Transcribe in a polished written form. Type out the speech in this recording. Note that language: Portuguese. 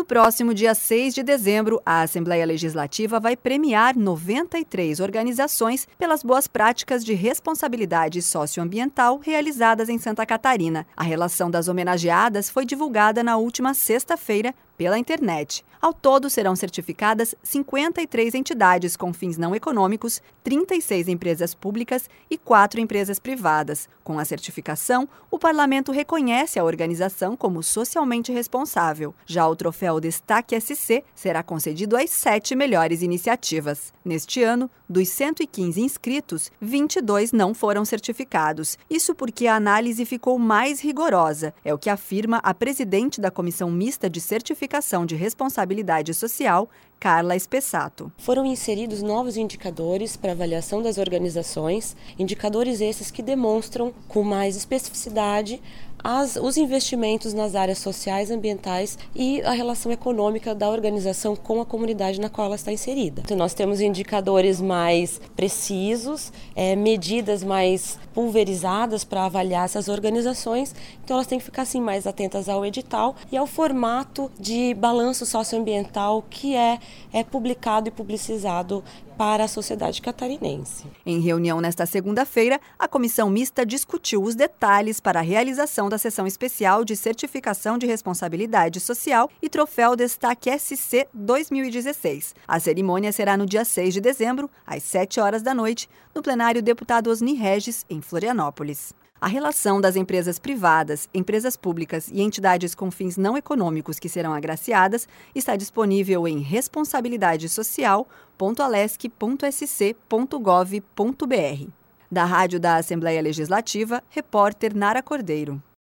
próximo dia 6 de dezembro, a Assembleia Legislativa vai premiar 93 organizações pelas boas práticas de responsabilidade socioambiental realizadas em Santa Catarina. A relação das homenageadas foi divulgada na última sexta-feira pela internet. Ao todo, serão certificadas 53 entidades com fins não econômicos, 36 empresas públicas e 4 empresas privadas. Com a certificação, o Parlamento reconhece a organização como socialmente responsável. Já o troféu Destaque SC será concedido às 7 melhores iniciativas. Neste ano, dos 115 inscritos, 22 não foram certificados. Isso porque a análise ficou mais rigorosa, é o que afirma a presidente da Comissão Mista de Certificação de Responsabilidade Social, Carla Espessato. Foram inseridos novos indicadores para avaliação das organizações, indicadores esses que demonstram com mais especificidade os investimentos nas áreas sociais, ambientais e a relação econômica da organização com a comunidade na qual ela está inserida. Então, nós temos indicadores mais precisos, medidas mais pulverizadas para avaliar essas organizações, então elas têm que ficar assim, mais atentas ao edital e ao formato de balanço socioambiental que é publicado e publicizado para a sociedade catarinense. Em reunião nesta segunda-feira, a Comissão Mista discutiu os detalhes para a realização da sessão especial de certificação de responsabilidade social e troféu Destaque SC 2016. A cerimônia será no dia 6 de dezembro, às 7 horas da noite, no plenário Deputado Osni Regis, em Florianópolis. A relação das empresas privadas, empresas públicas e entidades com fins não econômicos que serão agraciadas está disponível em responsabilidadesocial.alesc.sc.gov.br. Da Rádio da Assembleia Legislativa, repórter Nara Cordeiro.